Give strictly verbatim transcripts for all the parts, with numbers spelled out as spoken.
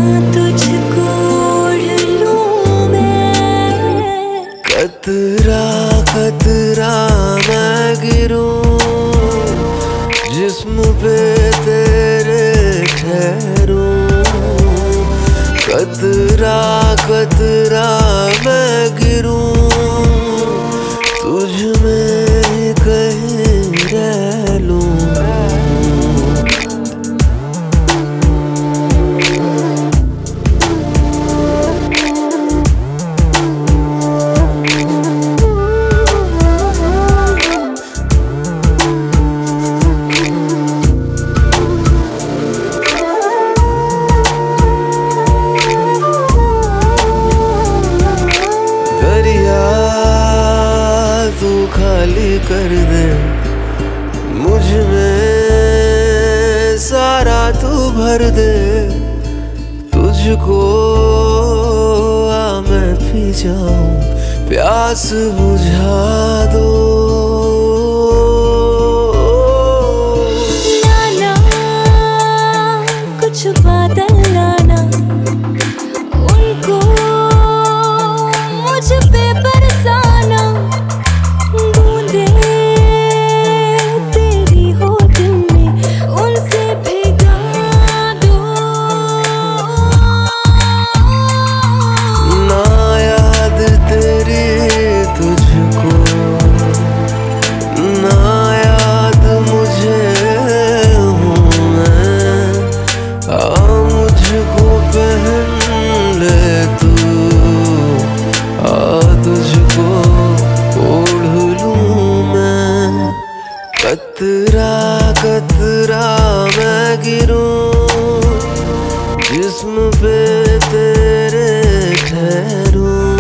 तुझको ओढ़ लूं मैं, कतरा कतरा मैं गिरूं, जिस्म पे तेरे ठहरूं। कतरा कतरा मैं गिरूं, तुझ में ही कहीं रह लूं। तू खाली कर दे मुझ में, सारा तू भर दे। तुझको आ मैं पी जाऊं, प्यास बुझा दो। लाना कुछ बादल लाना, उनको मुझ पे बरसाना। बूंदे तेरी हो दिल में, उनसे भिगा दो। ना याद तेरी तुझको, ना याद मुझे हूँ मैं। आ मुझको पहन ले तू, आ तुझको ओढ़ लूं मैं। कतरा कतरा मैं गिरूं, जिस्म पे तेरे ठहरूं।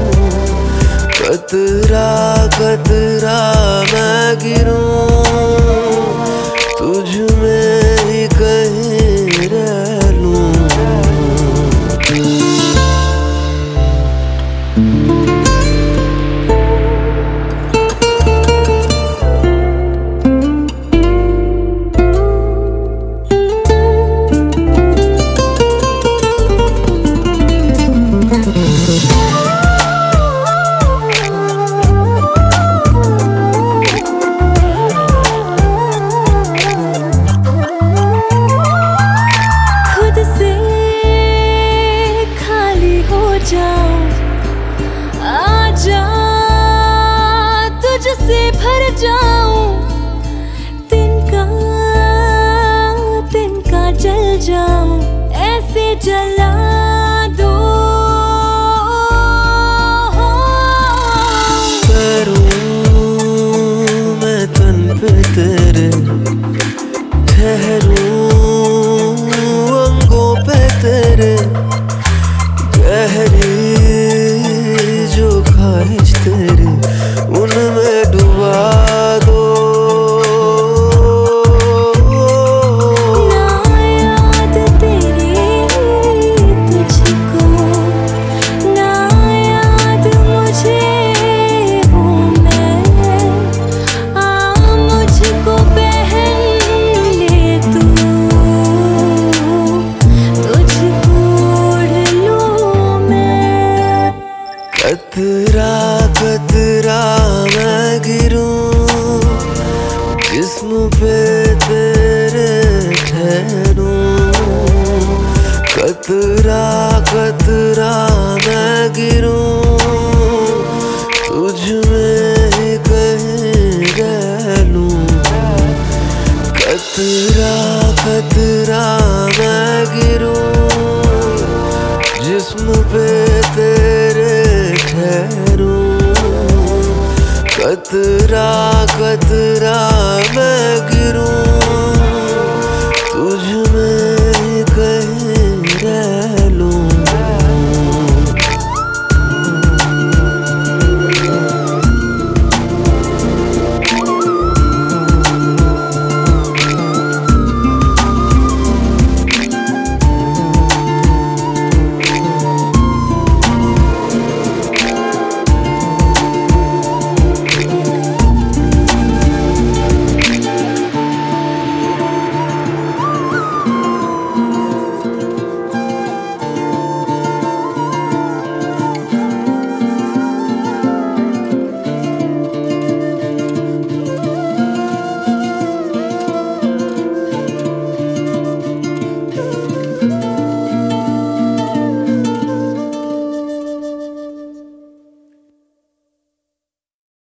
कतरा कतरा मैं गिरूं, तुझ में ही कहीं रह लूं। आजा तुझसे भर जाऊं, तिनका तिनका जल जाऊं, ऐसे जला दो। करूं मैं तन पे तेरे, ठहरूं अंगों पे तेरे। गहरी जो ख्वाहिश तेरी, उनमें डुबा दो। ना याद तेरी तुझको, ना याद मुझे हूँ मैं। आ मुझको पहन ले तू, तुझको ओढ़ लूं मैं। कतरा कतरा मैं गिरूं, जिस्म पे तेरे ठहरूं। कतरा कतरा मैं गिरूं, तुझ में ही कहीं रह लूं। कतरा कतरा मैं गिरूं, जिस्म पे तेरे ठहरूं। कतरा कतरा मैं गिरूं,